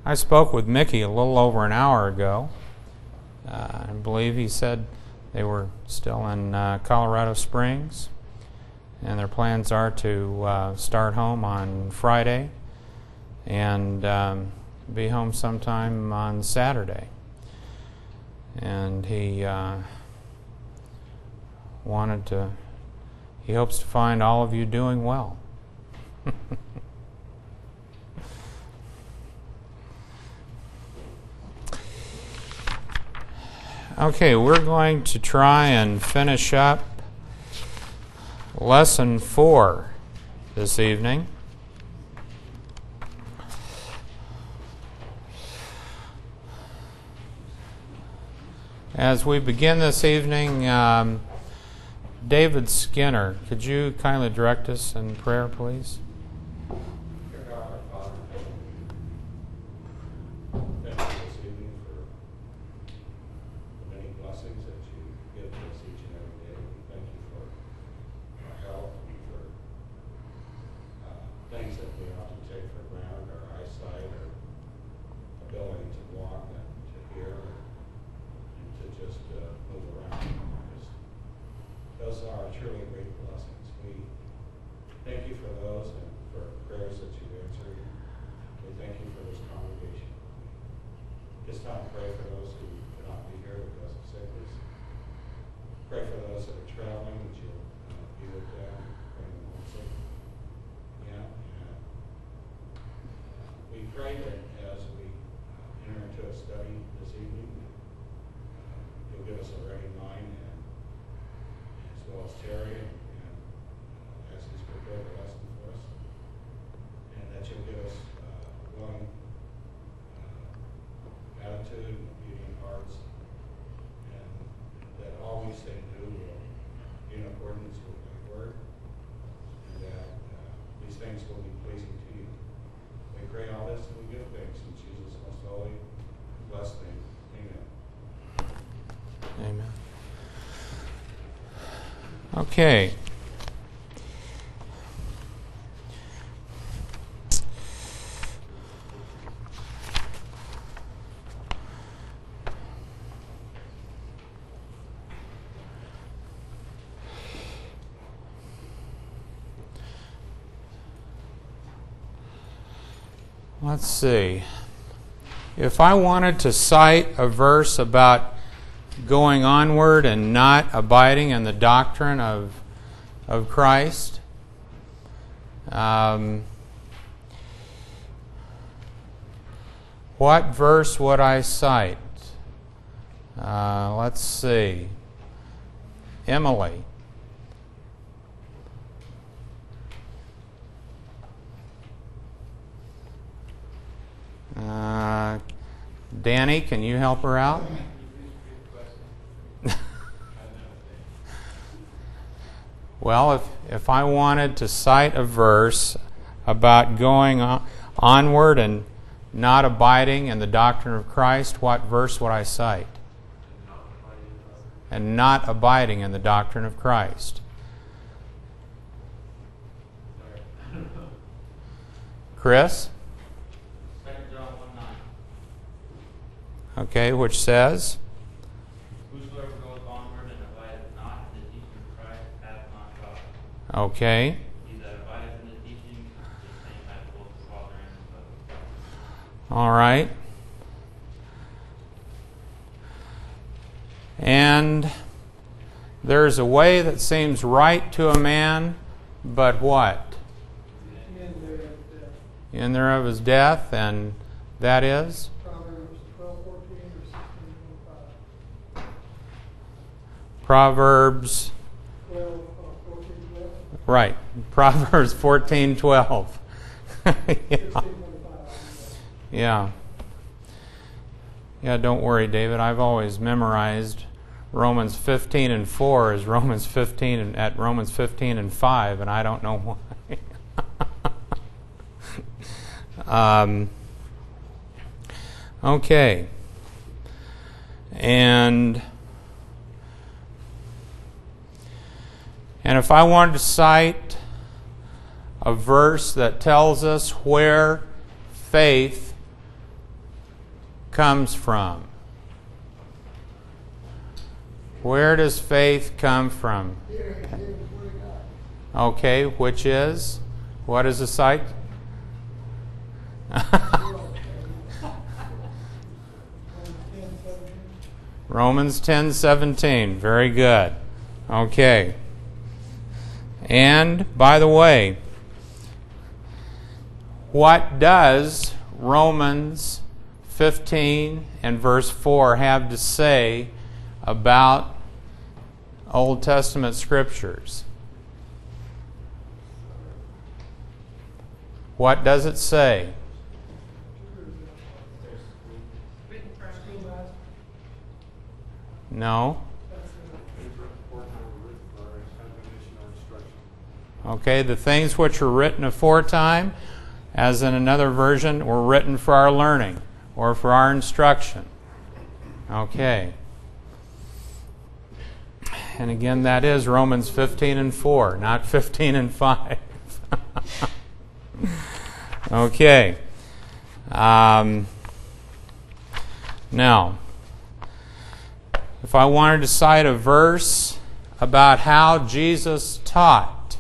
I spoke with Mickey a little over an hour ago. I believe he said they were still in Colorado Springs, and their plans are to start home on Friday and be home sometime on Saturday. And he he hopes to find all of you doing well. Okay, we're going to try and finish up Lesson 4 this evening. As we begin this evening, David Skinner, could you kindly direct us in prayer, please? Amen. Okay. Let's see. If I wanted to cite a verse about going onward and not abiding in the doctrine of Christ, what verse would I cite? Let's see. Emily. Danny, can you help her out? Well, if I wanted to cite a verse about going onward and not abiding in the doctrine of Christ, what verse would I cite? And not abiding in the doctrine of Christ. Chris? 2 John 1:9. Okay, which says? Whosoever goes onward and abideth not in the teaching of Christ hath not God. Okay. He that abideth in the teaching, the same hath both the Father and the Son. All right. And there's a way that seems right to a man, but what? In thereof is death, and that is? Proverbs 12:14 or 16:25. Proverbs 14:12. Right. Proverbs 14:12. Yeah. Yeah. Yeah, don't worry, David. I've always memorized Romans 15:4 as Romans 15 at Romans 15:5, and I don't know why. Okay. And if I wanted to cite a verse that tells us where faith comes from? Where does faith come from? Okay, which is? What is the site? Romans 10:17. Very good. Okay. And, by the way, what does Romans 15 and verse 4 have to say about Old Testament scriptures? What does it say? No. Okay, the things which were written aforetime, as in another version, were written for our learning or for our instruction. Okay. And again, that is Romans 15 and 4, not 15 and 5. Okay. Now, if I wanted to cite a verse about how Jesus taught,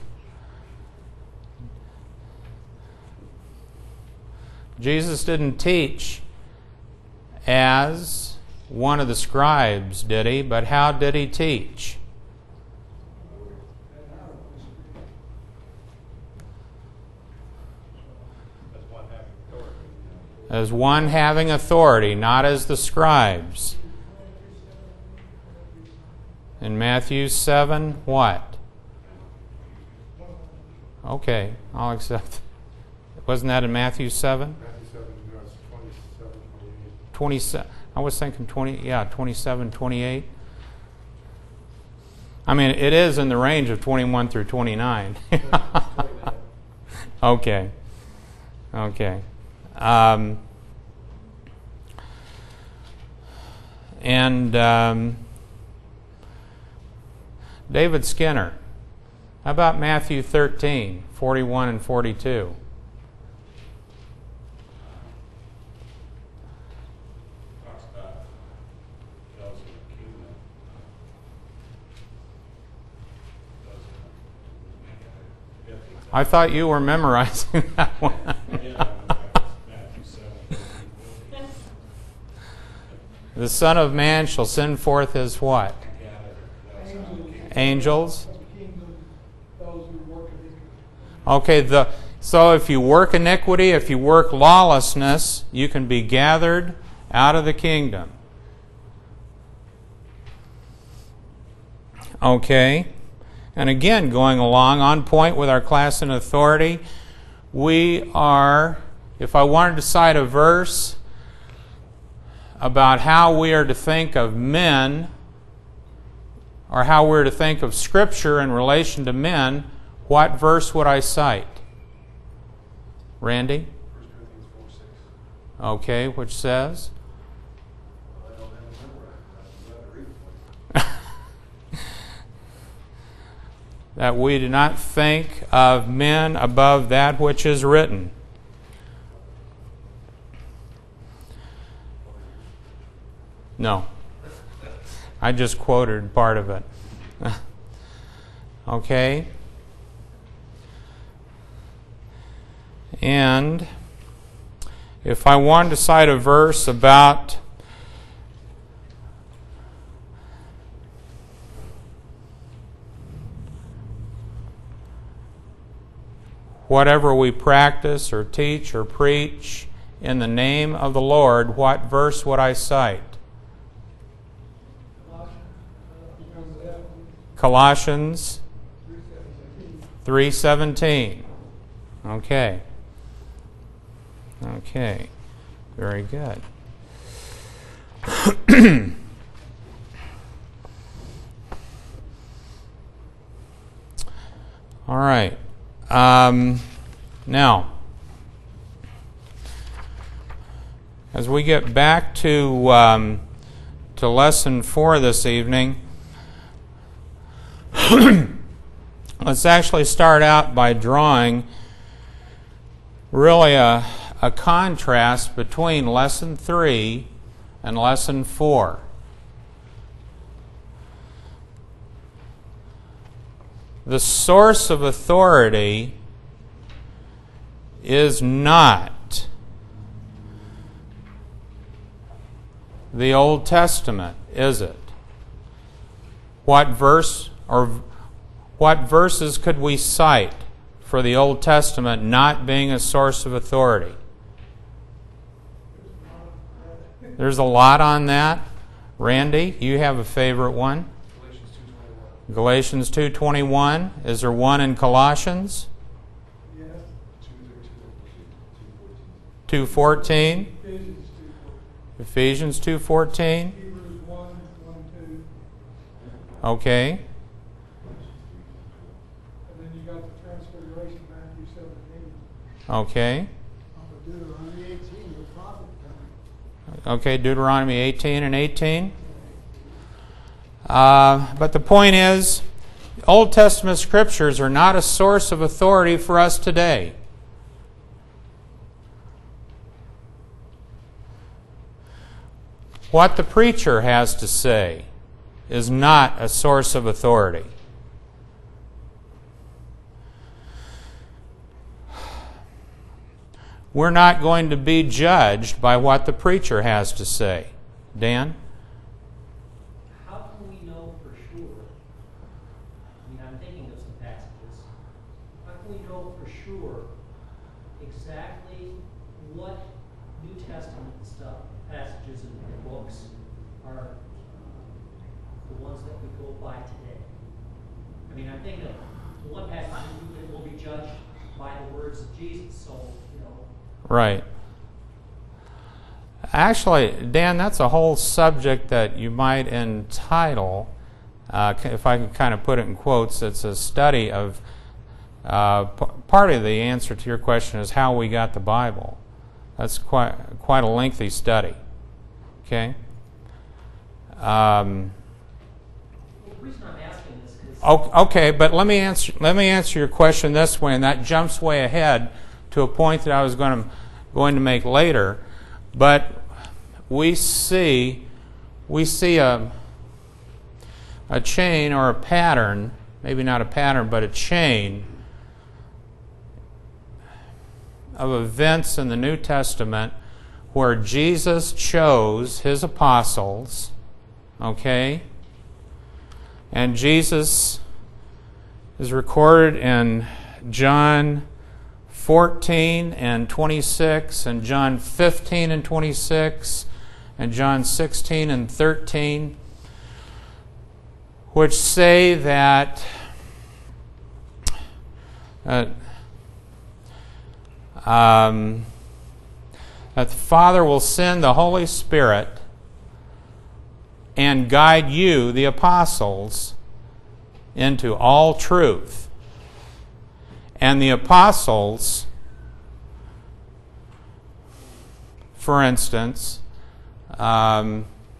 Jesus didn't teach as one of the scribes, did he? But how did he teach? As one having authority, not as the scribes. In Matthew 7, what? Okay, I'll accept. Wasn't that in Matthew 7? Matthew 7, no, it's 27, 28. 27. I was thinking 27, 28. I mean, it is in the range of 21 through 29. Okay. Okay. David Skinner, how about Matthew 13, 41 and 42? I thought you were memorizing that one. The Son of Man shall send forth his what? Angels. Okay, so if you work iniquity, if you work lawlessness, you can be gathered out of the kingdom. Okay. And again, going along on point with our class in authority, we are, if I wanted to cite a verse about how we are to think of men, or how we're to think of Scripture in relation to men, what verse would I cite? Randy? 1 Corinthians 4:6. Okay, which says? I don't have it memorized. I have to read it for you. That we do not think of men above that which is written. No. I just quoted part of it. Okay. And if I wanted to cite a verse about whatever we practice or teach or preach in the name of the Lord, what verse would I cite? Colossians 3:17. Okay. Okay. Very good. All right. Now, as we get back to lesson 4 this evening, let's actually start out by drawing really a contrast between lesson 3 and Lesson 4. The source of authority is not the Old Testament, is it? What verse or what verses could we cite for the Old Testament not being a source of authority? There's a lot on that. Randy, you have a favorite one? Galatians 2:21. Is there one in Colossians? Yes. 2:14. Ephesians 2:14. Ephesians 2:14. Hebrews 1:1-2. Okay. And then you got the Transfiguration, Matthew 17. Okay. Deuteronomy 18, the prophet coming. Okay, Deuteronomy 18 and 18. But the point is, Old Testament scriptures are not a source of authority for us today. What the preacher has to say is not a source of authority. We're not going to be judged by what the preacher has to say. Dan? How can we know for sure? I mean, I'm thinking of some passages. How can we know for sure exactly what New Testament stuff, passages and books are the ones that we go by today? I mean, I'm thinking of one passage that will be judged by the words of Jesus. So, you know. Right. Actually, Dan, that's a whole subject that you might entitle, if I can kind of put it in quotes, it's a study of, part of the answer to your question is how we got the Bible. That's quite a lengthy study. Okay? The reason I'm asking this is... Okay, but let me answer your question this way, and that jumps way ahead to a point that I was going to make later. But we see a chain or a pattern, maybe not a pattern, but a chain of events in the New Testament where Jesus chose his apostles, okay? And Jesus is recorded in John 14 and 26, and John 15 and 26, and John 16 and 13, which say that that the Father will send the Holy Spirit and guide you, the apostles, into all truth. And the apostles, for instance, 2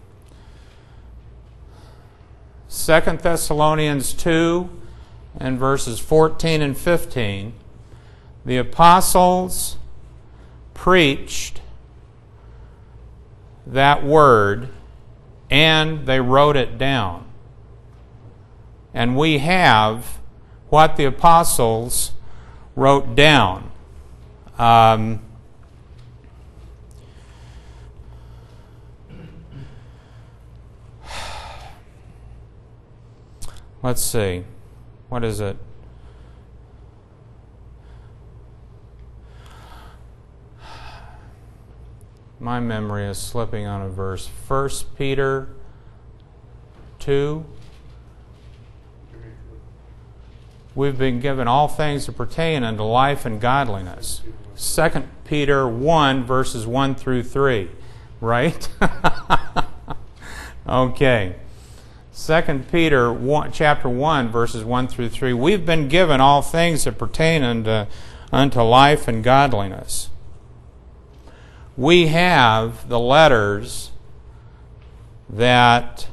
Thessalonians 2 and verses 14 and 15, the apostles preached that word and they wrote it down. And we have what the apostles wrote down. Let's see. What is it? My memory is slipping on a verse. 1 Peter 2. We've been given all things that pertain unto life and godliness. 2 Peter 1, verses 1 through 3. Right? Okay. 2 Peter 1, chapter 1, verses 1 through 3. We've been given all things that pertain unto life and godliness. We have the letters that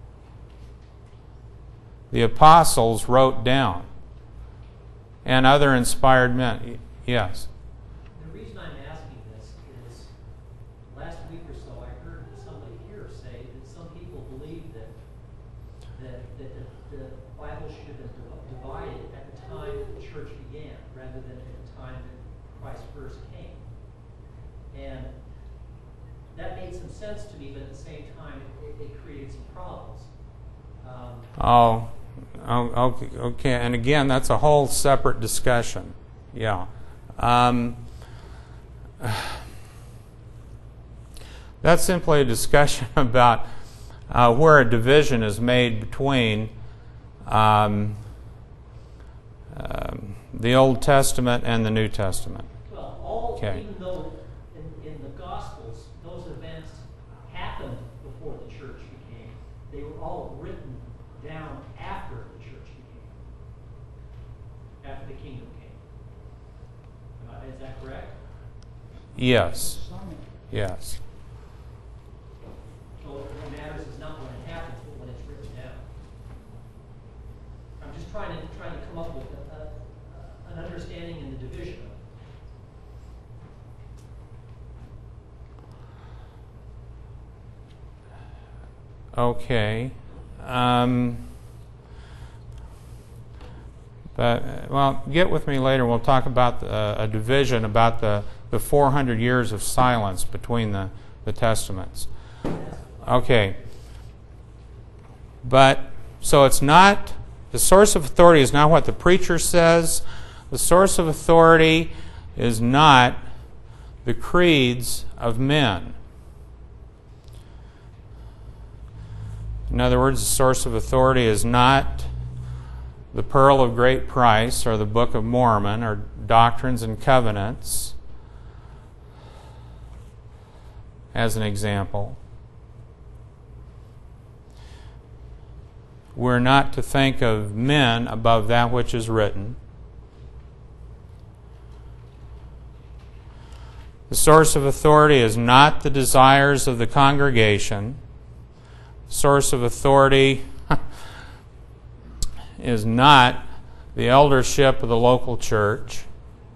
the apostles wrote down and other inspired men. Yes? The reason I'm asking this is last week or so I heard somebody that the Bible should have been divided at the time that the church began, rather than at the time that Christ first came. And that made some sense to me, but at the same time, it created some problems. Okay. And again, that's a whole separate discussion. Yeah. That's simply a discussion about where a division is made between the Old Testament and the New Testament. Well, Okay. even though in the Gospels those events happened before the church became, they were all written down after the church became, after the kingdom came. Is that correct? Yes. Yes. So what matters is not when it happens, but when it's written down. I'm just trying to come up with an understanding in the division of it. Okay. But get with me later. We'll talk about a division about the 400 years of silence between the Testaments. Okay. But, so it's not, the source of authority is not what the preacher says. The source of authority is not the creeds of men. In other words, the source of authority is not the Pearl of Great Price or the Book of Mormon or Doctrines and Covenants, as an example. We're not to think of men above that which is written. The source of authority is not the desires of the congregation. The source of authority is not the eldership of the local church.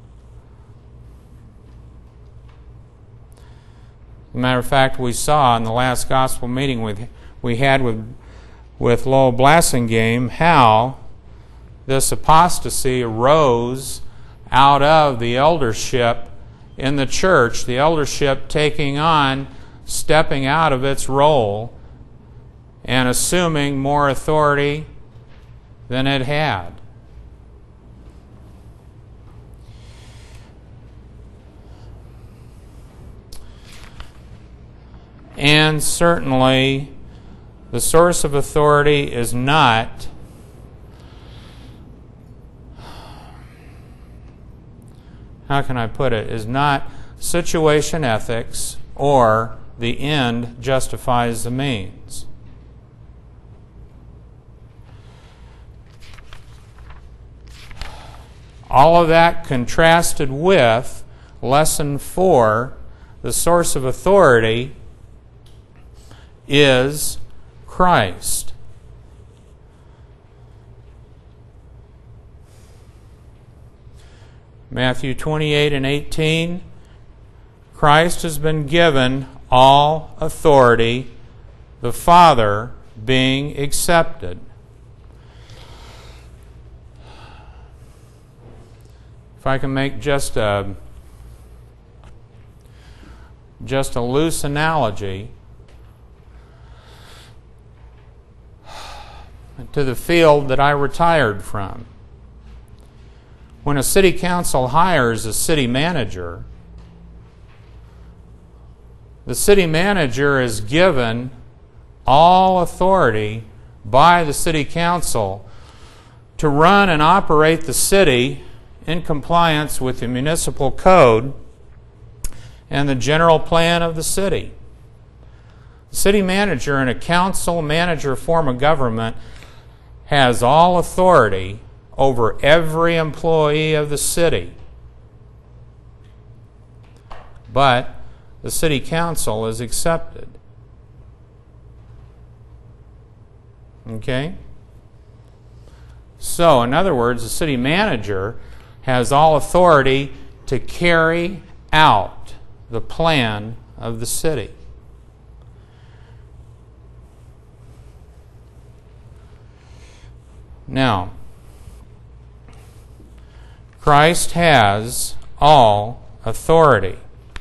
As a matter of fact, we saw in the last gospel meeting we had with Lowell Blassingame how this apostasy arose out of the eldership in the church, the eldership stepping out of its role and assuming more authority than it had. And certainly, the source of authority is not how can I put it, is not situation ethics or the end justifies the means. All of that contrasted with Lesson 4, the source of authority is Christ. Matthew 28 and 18, Christ has been given all authority, the Father being accepted. If I can make just a loose analogy to the field that I retired from. When a city council hires a city manager, the city manager is given all authority by the city council to run and operate the city in compliance with the municipal code and the general plan of the city. The city manager in a council manager form of government has all authority over every employee of the city. But the city council is accepted. Okay? So, in other words, the city manager has all authority to carry out the plan of the city. Now, Christ has all authority.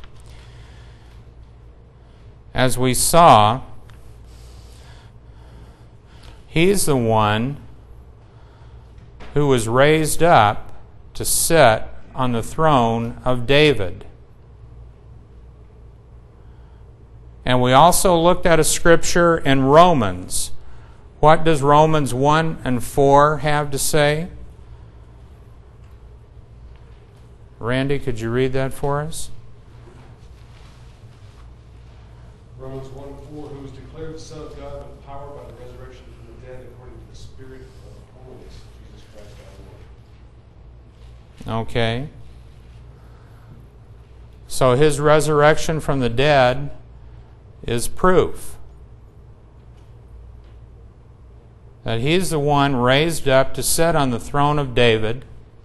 As we saw, He's the one who was raised up to sit on the throne of David. And we also looked at a scripture in Romans. What does Romans 1 and 4 have to say? Randy, could you read that for us? Romans 1:4, who was declared the Son of God with power by the resurrection from the dead according to the Spirit of holiness, Jesus Christ our Lord. Okay. So His resurrection from the dead is proof that He's the one raised up to sit on the throne of David.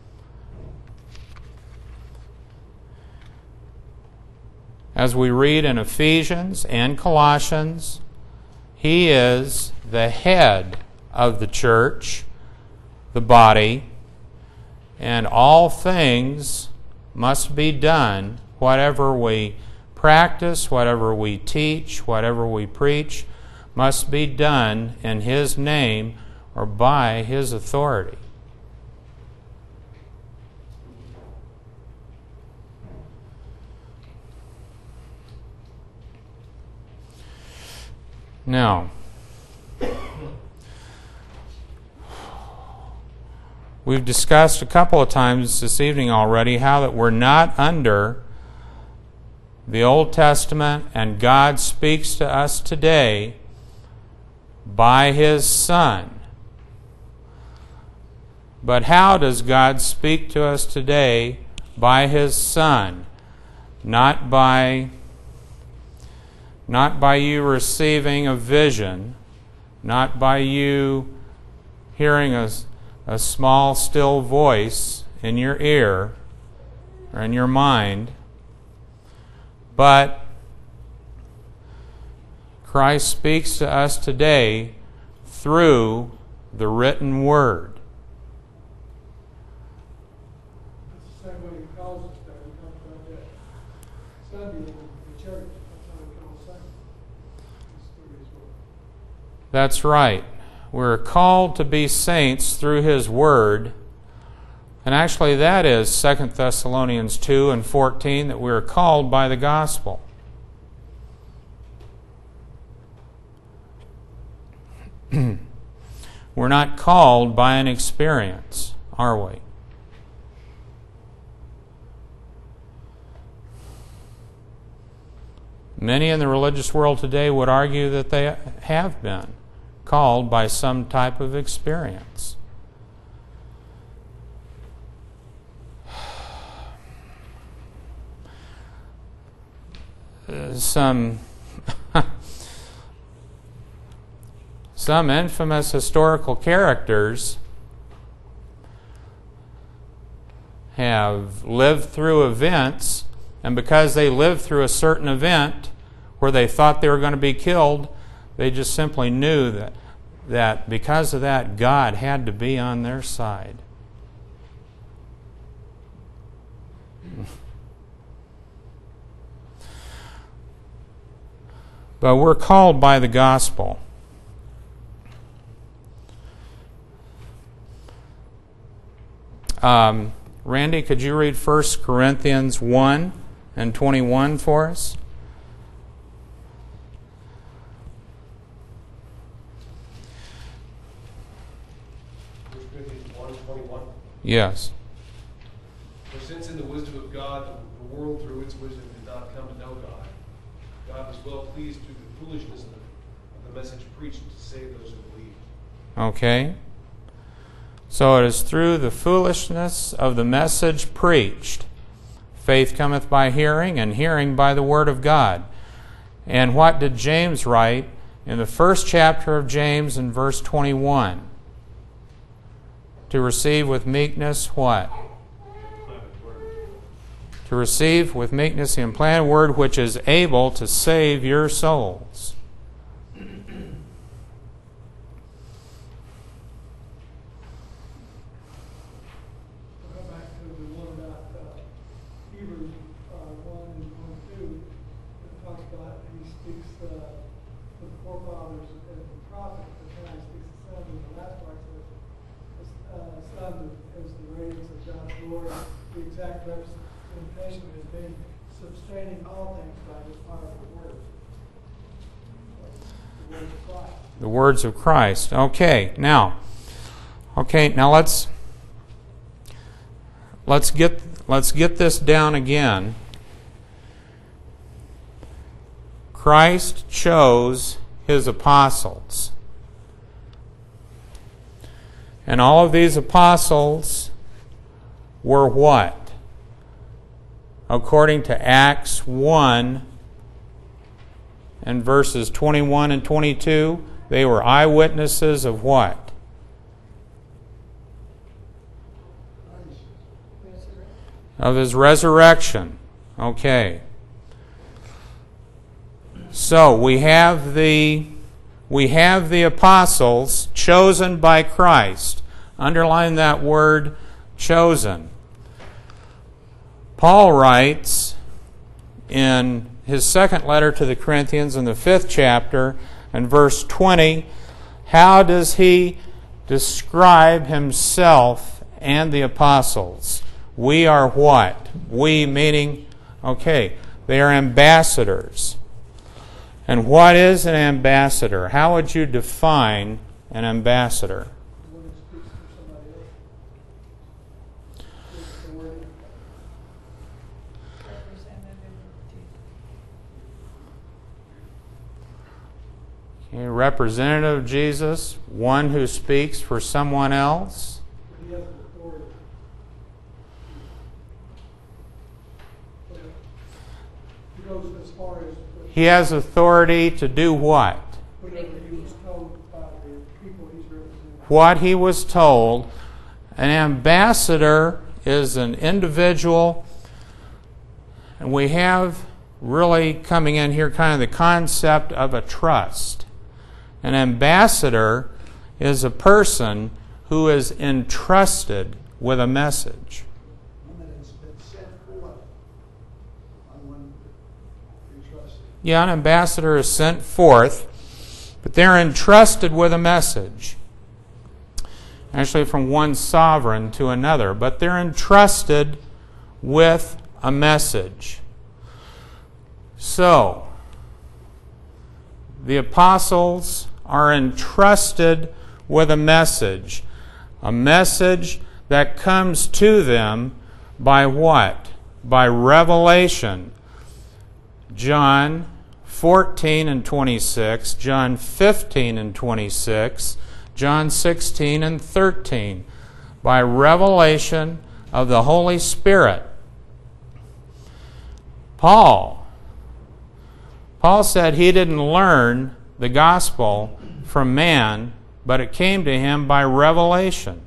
As we read in Ephesians and Colossians, He is the head of the church, the body, and all things must be done, whatever we practice, whatever we teach, whatever we preach, must be done in His name or by His authority. Now, we've discussed a couple of times this evening already how that we're not under the Old Testament, and God speaks to us today by His Son. But how does God speak to us today by His Son? Not by you receiving a vision, not by you hearing a small, still voice in your ear or in your mind, but Christ speaks to us today through the written Word. That's the same way He calls us that. We talked about that Sunday in the church. That's how we call Sunday. It's through His Word. That's right. We're called to be saints through His Word. And actually that is 2 Thessalonians 2 and 14, that we are called by the gospel. We're not called by an experience, are we? Many in the religious world today would argue that they have been called by some type of experience. Some infamous historical characters have lived through events, and because they lived through a certain event where they thought they were going to be killed, they just simply knew that because of that, God had to be on their side. But we're called by the gospel. Randy, could you read 1 Corinthians 1 and 21 for us? 1 Corinthians 1:21. Yes. For since in the wisdom of God, the world through its wisdom did not come to know God, God was well pleased through the foolishness of the message preached to save those who believe. Okay. So it is through the foolishness of the message preached. Faith cometh by hearing, and hearing by the word of God. And what did James write in the first chapter of James in verse 21? To receive with meekness what? To receive with meekness the implanted word, which is able to save your souls. he speaks to the forefathers and the prophets, but then he speaks to Son, and the last part says, Son is the radiance of God's glory, the exact representation is being sustaining all things by his powerful word. The words of Christ. The words of Christ. Okay, now let's get this down again. Christ chose his apostles. And all of these apostles were what? According to Acts 1 and verses 21 and 22, they were eyewitnesses of what? Of his resurrection. Okay. So we have the apostles chosen by Christ. Underline that word, chosen. Paul writes in his second letter to the Corinthians in the 5th chapter and verse 20, how does he describe himself and the apostles? We are what? We meaning, they are ambassadors. And what is an ambassador? How would you define an ambassador? One who speaks for somebody else. Speaks the word. A representative of Jesus, one who speaks for someone else. He has authority. He goes as far as He has authority to do what? whatever he was told by the people he's representing. What he was told. An ambassador is an individual, and we have really coming in here kind of the concept of a trust. An ambassador is a person who is entrusted with a message. One that has been sent forth, not one entrusted. Yeah, an ambassador is sent forth, but they're entrusted with a message. Actually, from one sovereign to another, but they're entrusted with a message. So, the apostles are entrusted with a message that comes to them by what? By revelation. John 14 and 26, John 15 and 26, John 16 and 13, by revelation of the Holy Spirit. Paul said he didn't learn the gospel from man, but it came to him by revelation.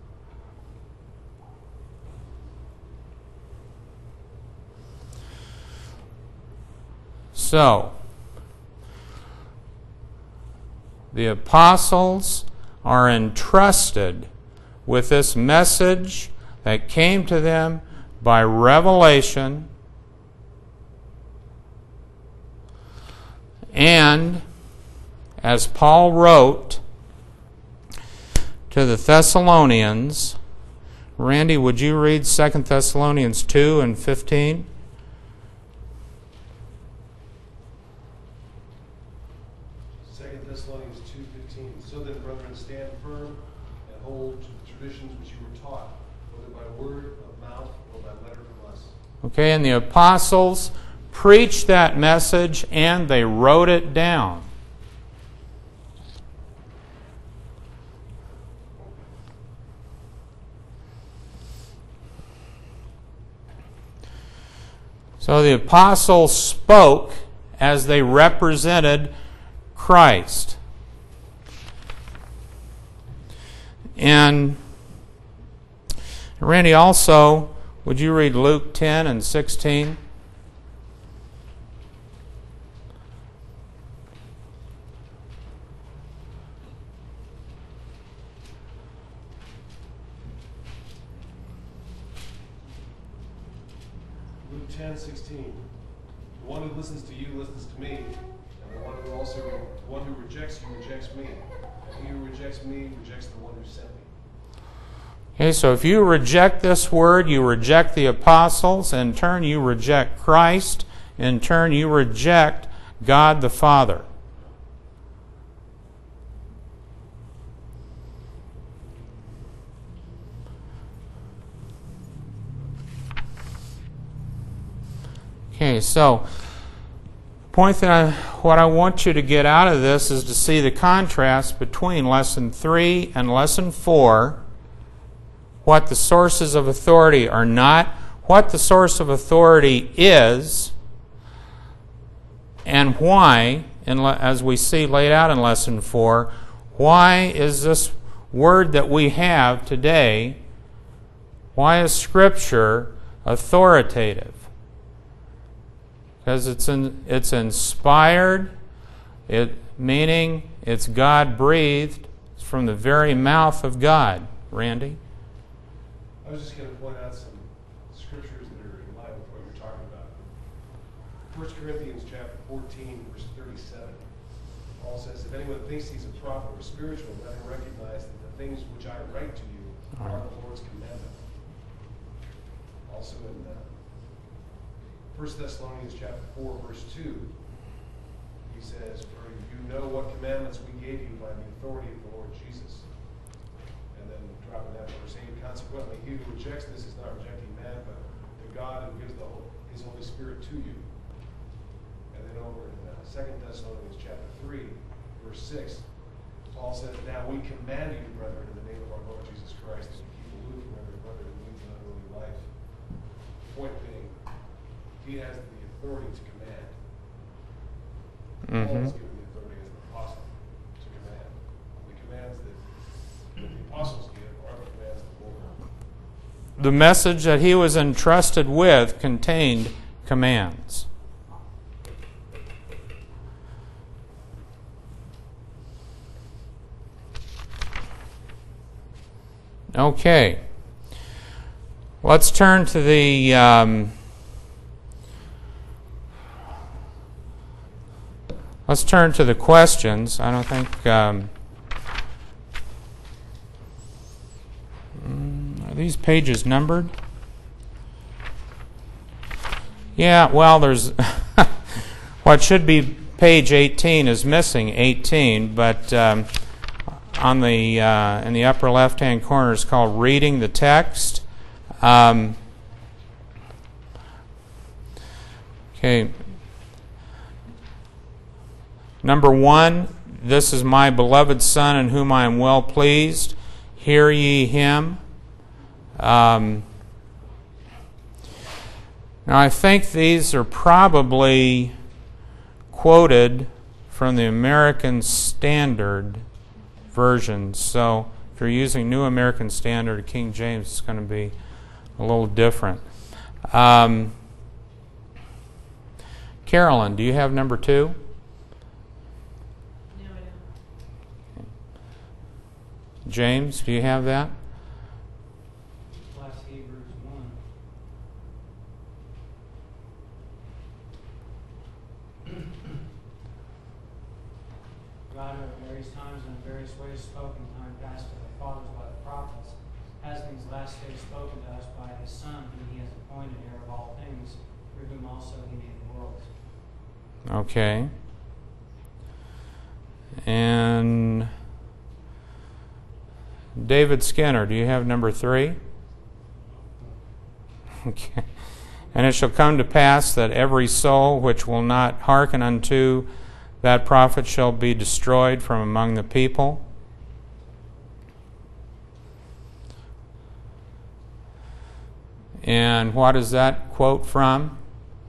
So, the apostles are entrusted with this message that came to them by revelation, and as Paul wrote to the Thessalonians, Randy, would you read 2 Thessalonians 2 and 15? Thessalonians 2:15. So then, brethren, stand firm and hold to the traditions which you were taught, whether by word of mouth or by letter from us. Okay, and the apostles preached that message and they wrote it down. So the apostles spoke as they represented Christ. And Randy, also, would you read Luke 10 and 16? Luke 10:16. The one who listens to you listens to me, and the one who rejects you rejects me, and he who rejects me rejects the one who sent me. Okay, so if you reject this word, you reject the apostles. In turn, you reject Christ. In turn, you reject God the Father. Okay, so what I want you to get out of this is to see the contrast between Lesson 3 and Lesson 4, what the sources of authority are not, what the source of authority is, and why, as we see laid out in Lesson 4, why is this word that we have today, why is Scripture authoritative? Because it's inspired, meaning it's God-breathed. It's from the very mouth of God. Randy? I was just going to point out some scriptures that are in line with what you're talking about. 1 Corinthians chapter 14, verse 37. Paul says, if anyone thinks he's a prophet or spiritual, let him recognize that the things which I write to you are the Lord's commandment. Also in 1 Thessalonians chapter 4, verse 2, he says, for you know what commandments we gave you by the authority of the Lord Jesus. And then dropping down to verse 8, consequently, he who rejects this is not rejecting man, but the God who gives his Holy Spirit to you. And then over in 2 Thessalonians chapter 3, verse 6, Paul says, now we command you, brethren, in the name of our Lord Jesus Christ, to keep aloof from every brother who leads an unruly life. Point being, he has the authority to command. Paul is given the authority as an apostle to command. The commands that the apostles give are the commands of the Lord. The message that he was entrusted with contained commands. Okay. Let's turn to the questions. I don't think are these pages numbered? Yeah, well, there's what should be page 18 is missing 18, but on the in the upper left-hand corner is called Reading the Text. Okay. Number 1, this is my beloved Son in whom I am well pleased. Hear ye him. Now I think these are probably quoted from the American Standard version. So if you're using New American Standard or King James, it's going to be a little different. Carolyn, do you have number 2? No, I don't. James, do you have that? Last Hebrews 1. God who at various times and in various ways spoke in time past to the fathers by the prophets, has in these last days spoken to us by his Son, whom he has appointed heir of all things, through whom also he made the worlds. Okay. And David Skinner, do you have number 3? Okay. And it shall come to pass that every soul which will not hearken unto that prophet shall be destroyed from among the people. And what is that quote from?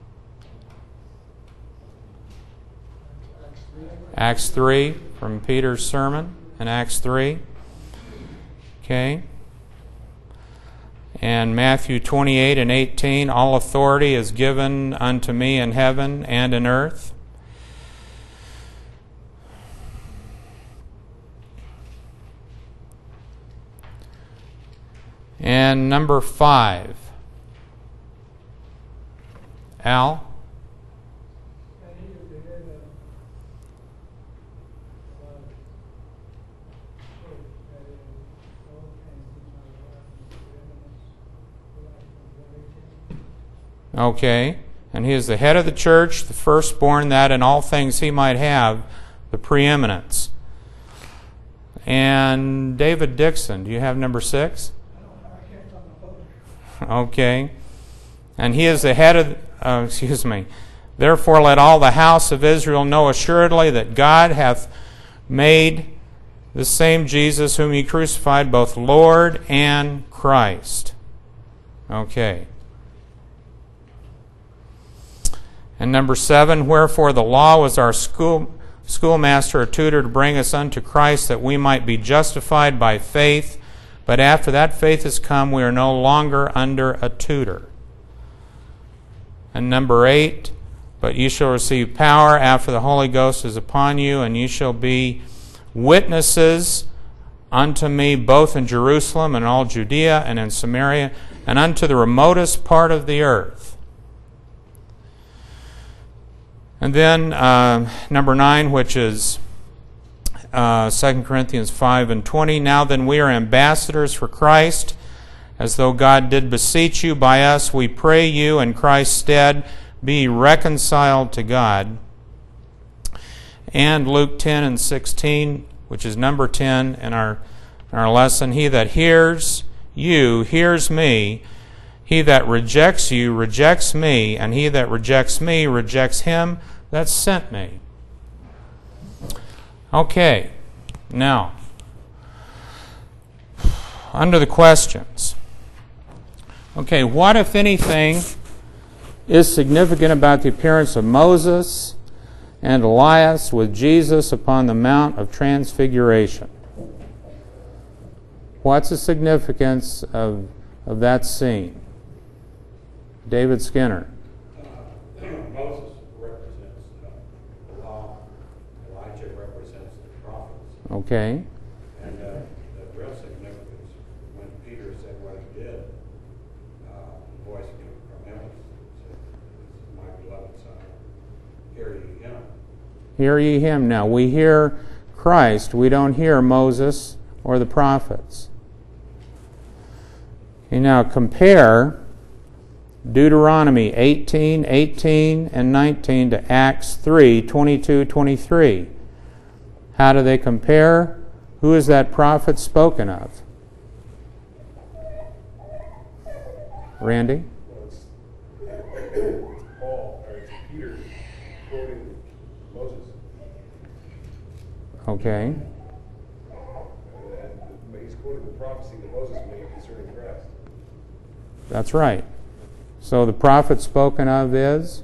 Acts 3, from Peter's sermon in Acts 3. Okay. And Matthew 28 and 18, all authority is given unto me in heaven and in earth. And number 5. Al? Okay? And he is the head of the church, the firstborn, that in all things he might have the preeminence. And David Dixon, do you have number 6? I can't find my vote. Okay. And he is the head of, Therefore let all the house of Israel know assuredly that God hath made the same Jesus whom ye crucified both Lord and Christ. Okay. And number 7, wherefore the law was our schoolmaster or tutor to bring us unto Christ, that we might be justified by faith. But after that faith is come, we are no longer under a tutor. And number 8, but ye shall receive power after the Holy Ghost is upon you, and ye shall be witnesses unto me both in Jerusalem and all Judea and in Samaria and unto the remotest part of the earth. And then number 9, which is 2 Corinthians 5:20. Now then we are ambassadors for Christ, as though God did beseech you by us. We pray you in Christ's stead, be reconciled to God. And Luke 10:16, which is number 10 in our lesson. He that hears you hears me. He that rejects you rejects me, and he that rejects me rejects him that sent me. Okay, now, under the questions. Okay, what, if anything, is significant about the appearance of Moses and Elias with Jesus upon the Mount of Transfiguration? What's the significance of that scene? David Skinner. Moses represents the law. Elijah represents the prophets. Okay. And the real significance, when Peter said what he did, the voice came from heaven, said, "This is my beloved Son, hear ye him." Hear ye him. Now, we hear Christ. We don't hear Moses or the prophets. Okay, now compare Deuteronomy 18:18 and 19 to Acts 3:22-23. How do they compare? Who is that prophet spoken of? Randy? Well, it's Paul, or it's Peter quoting Moses. Okay. And he's quoting the prophecy that Moses made concerning Christ. That's right. So the prophet spoken of is?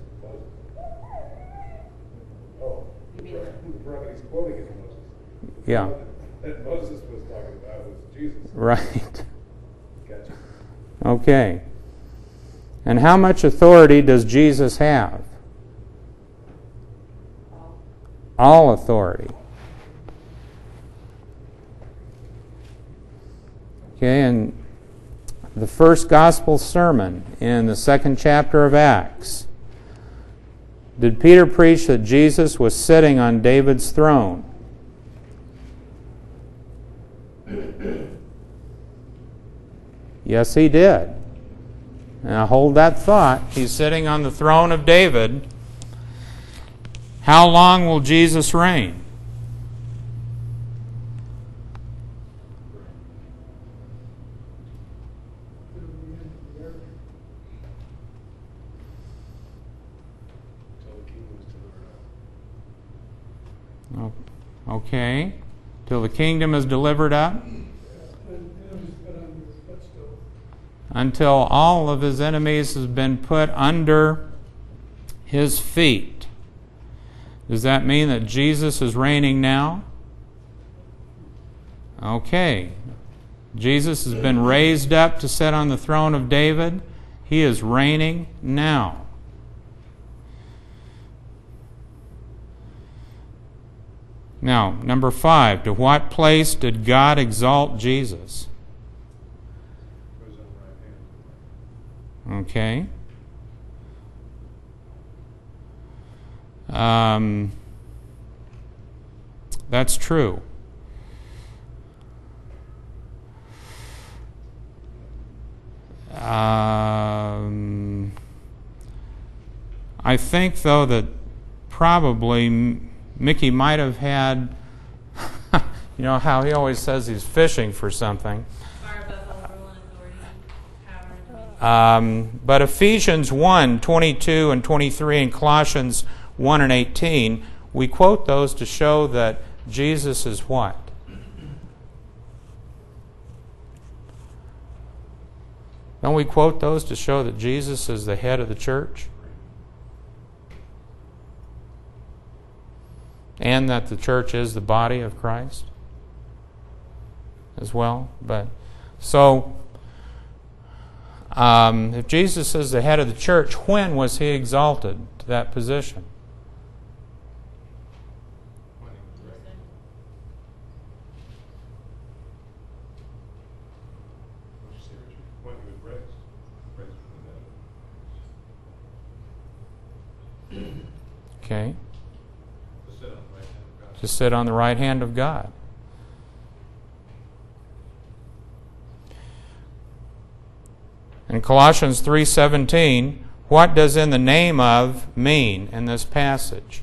Oh, the prophet he's quoting is Moses. The Yeah. prophet that Moses was talking about was Jesus. Right. Gotcha. Okay. And how much authority does Jesus have? All authority. Okay, and the first gospel sermon in the 2nd chapter of Acts. Did Peter preach that Jesus was sitting on David's throne? Yes, he did. Now hold that thought. He's sitting on the throne of David. How long will Jesus reign? Until the kingdom is delivered up. Okay. Till the kingdom is delivered up. Until all of his enemies has been put under his feet. Does that mean that Jesus is reigning now? Okay. Jesus has been raised up to sit on the throne of David. He is reigning now. Now, number 5, to what place did God exalt Jesus? Goes on the right hand. Okay. That's true. I think, though, that probably Mickey might have had, you know how he always says he's fishing for something. Far above all rule and authority, power and dominion. But Ephesians 1, 22 and 23 and Colossians 1 and 18, we quote those to show that Jesus is what? Don't we quote those to show that Jesus is the head of the church? And that the church is the body of Christ as well. But so, if Jesus is the head of the church, when was he exalted to that position? Okay. To sit on the right hand of God. In Colossians 3:17, what does "in the name of" mean in this passage?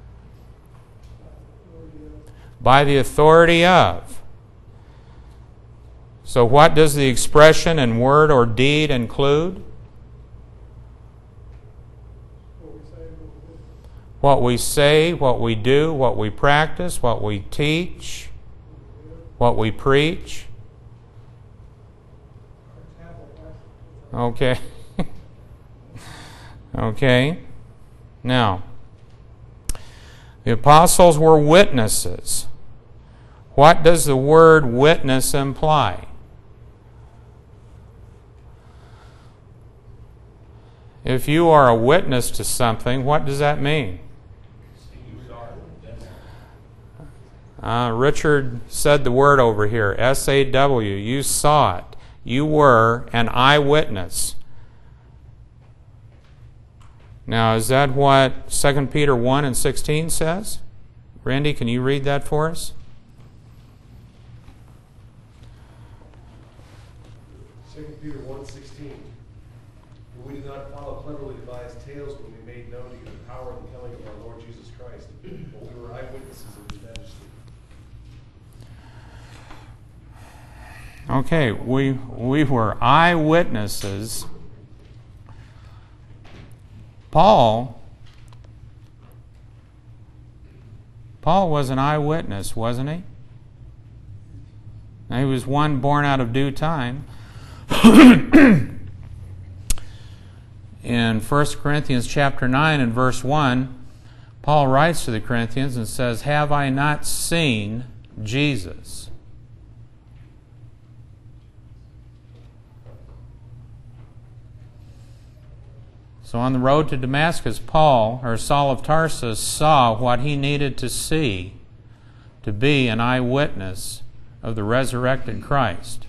By the authority of. So what does the expression in word or deed include? What we say, what we do, what we practice, what we teach, what we preach. Okay. Okay. Now, the apostles were witnesses. What does the word witness imply? If you are a witness to something, what does that mean? Richard said the word over here, S-A-W. You saw it. You were an eyewitness. Now, is that what 2 Peter 1 and 16 says? Randy, can you read that for us? 2 Peter 1:16. For we did not follow cleverly devised tales when we made known to you the power and the coming of our Lord Jesus Christ, but we were eyewitnesses of his majesty. Okay, we were eyewitnesses. Paul was an eyewitness, wasn't he? Now, he was one born out of due time. In 1 Corinthians chapter 9 and verse 1, Paul writes to the Corinthians and says, "Have I not seen Jesus?" So on the road to Damascus, Saul of Tarsus saw what he needed to see to be an eyewitness of the resurrected Christ.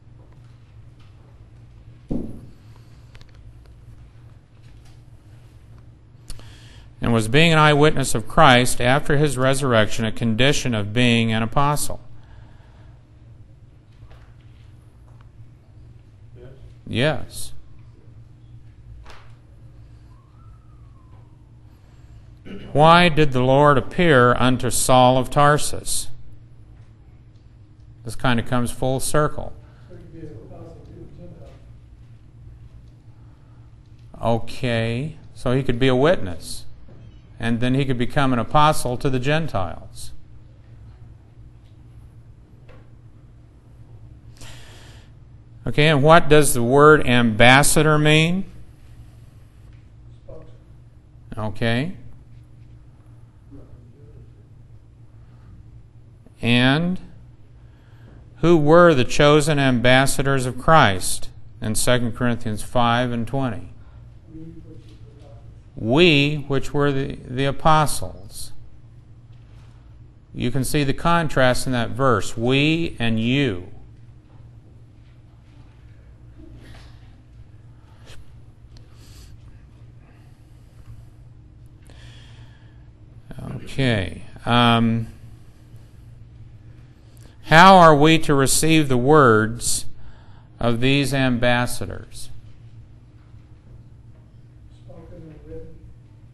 And was being an eyewitness of Christ after his resurrection a condition of being an apostle? Yes. Why did the Lord appear unto Saul of Tarsus? This kind of comes full circle. Okay, so he could be a witness, and then he could become an apostle to the Gentiles. Okay, and what does the word ambassador mean? Okay. And who were the chosen ambassadors of Christ in 2 Corinthians 5 and 20? We, which were the apostles. You can see the contrast in that verse. We and you. Okay. How are we to receive the words of these ambassadors? Spoken and written.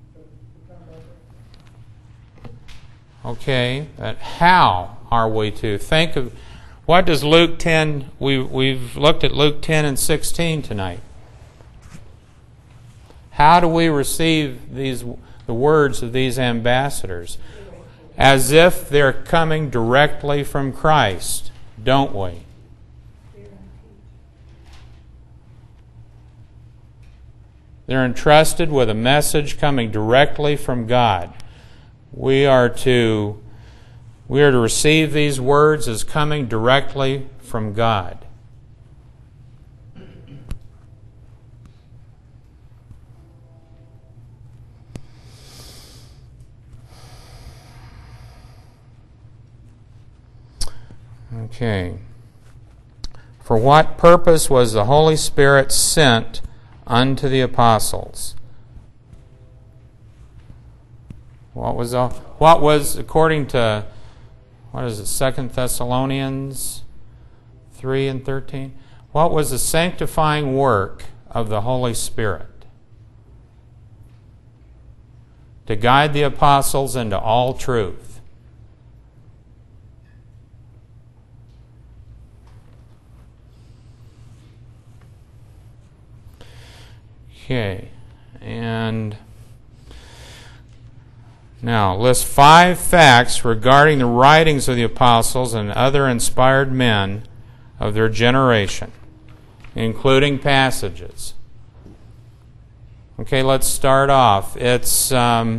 Okay, but how are we to think of, what does Luke 10, we've looked at Luke 10 and 16 tonight. How do we receive the words of these ambassadors? As if they're coming directly from Christ, don't we? They're entrusted with a message coming directly from God. We are to receive these words as coming directly from God. Okay. For what purpose was the Holy Spirit sent unto the apostles? What was according to, what is it, 2 Thessalonians 3 and 13? What was the sanctifying work of the Holy Spirit? To guide the apostles into all truth. Okay, and now list 5 facts regarding the writings of the apostles and other inspired men of their generation, including passages. Okay, let's start off. It's their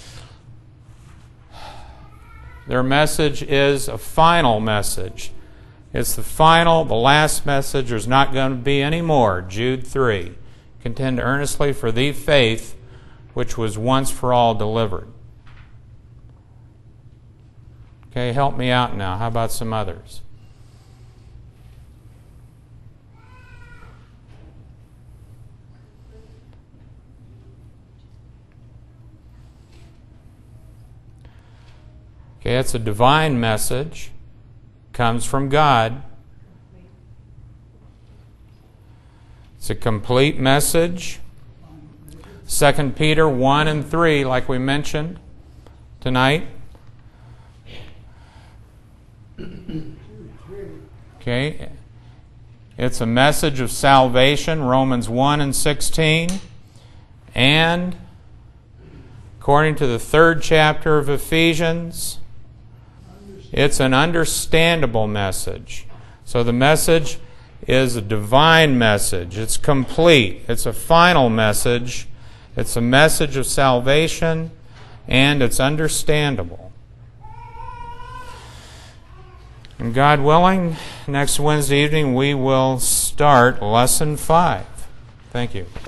message is a final message. It's the last message. There's not going to be any more. Jude 3. Contend earnestly for the faith which was once for all delivered. Okay, help me out now. How about some others? Okay, it's a divine message. Comes from God. It's a complete message. 2 Peter 1 and 3, like we mentioned tonight. Okay. It's a message of salvation, Romans 1 and 16. And according to the 3rd chapter of Ephesians, it's an understandable message. So the message is a divine message. It's complete. It's a final message. It's a message of salvation, and it's understandable. And God willing, next Wednesday evening we will start Lesson 5. Thank you.